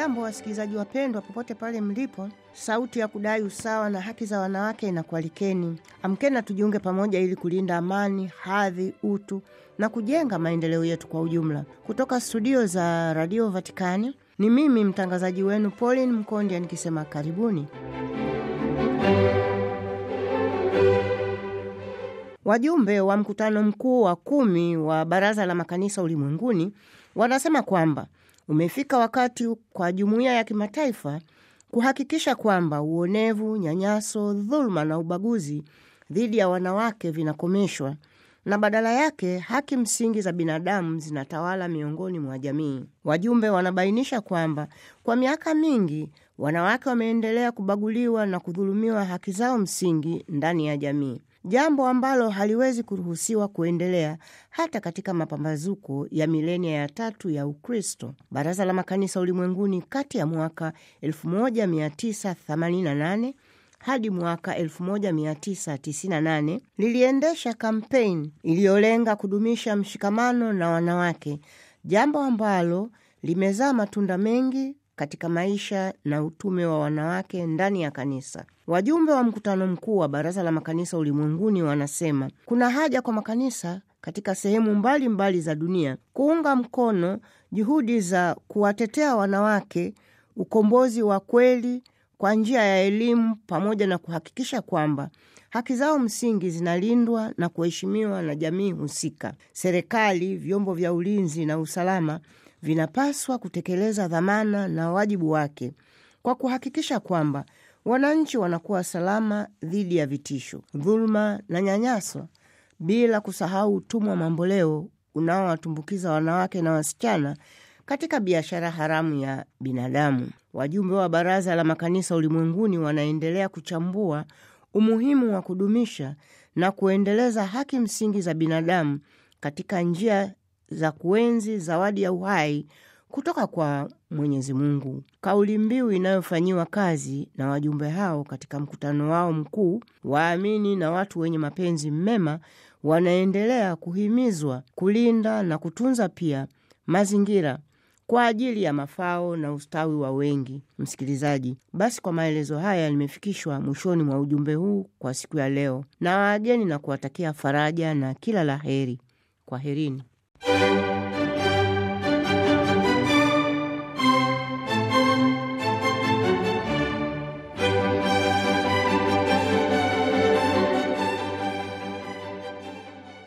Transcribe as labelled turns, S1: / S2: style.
S1: Hamjambo wasikilizaji wapendwa popote pale mlipo. Sauti ya kudai usawa na haki za wanawake inakualikeni. Amkeni na tujiunge pamoja ili kulinda amani, hadhi, utu na kujenga maendeleo yetu kwa ujumla. Kutoka studio za Radio Vatikani, ni mimi mtangazaji wenu Pauline Mkondia nikisema karibuni. Wajumbe wa mkutano mkuu wa 10 wa Baraza la Makanisa Ulimwenguni wanasema kwamba umefika wakati kwa jumuiya ya kimataifa kuhakikisha kwamba uonevu, nyanyaso, dhulma na ubaguzi dhidi ya wanawake vinakomeshwa na badala yake haki msingi za binadamu zinatawala miongoni mwa jamii. Wajumbe wanabainisha kwamba kwa miaka mingi wanawake wameendelea kubaguliwa na kudhulumiwa haki zao msingi ndani ya jamii, jambo ambalo haliwezi kuruhusiwa kuendelea hata katika mapambazuko ya milenia ya 3 ya Ukristo. Baraza la Makanisa Ulimwenguni kati ya mwaka 1988 hadi mwaka 1998 liliendesha kampeni iliyolenga kudumisha mshikamano na wanawake, jambo ambalo limezaa matunda mengi katika maisha na utume wa wanawake ndani ya kanisa. Wajumbe wa mkutano mkuu wa Baraza la Makanisa Ulimwenguni wanasema kuna haja kwa makanisa katika sehemu mbalimbali za dunia kuunga mkono juhudi za kuwatetea wanawake, ukombozi wa kweli kwa njia ya elimu, pamoja na kuhakikisha kwamba haki zao msingi zinalindwa na kuheshimiwa na jamii husika. Serikali, vyombo vya ulinzi na usalama vinapaswa kutekeleza dhamana na wajibu wake kwa kuhakikisha kwamba wananchi wanakuwa salama dhidi ya vitisho, dhulma na nyanyaso, bila kusahau utumwa mamboleo unaowatumbukiza wanawake na wasichana katika biashara haramu ya binadamu. Wajumbe wa Baraza la Makanisa Ulimwenguni wanaendelea kuchambua umuhimu wa kudumisha na kuendeleza haki msingi za binadamu katika njia za kuenzi zawadi ya uhai kutoka kwa Mwenyezi Mungu. Kauli mbiu inayofanyiwa kazi na wajumbe hao katika mkutano wao mkuu, waamini na watu wenye mapenzi mema wanaendelea kuhimizwa kulinda na kutunza pia mazingira kwa ajili ya mafao na ustawi wa wengi. Msikilizaji, basi kwa maelezo haya nimefikishwa mwishoni mwa ujumbe huu kwa siku ya leo, na wageni na kuwatakia faraja na kila laheri. Kwaherini.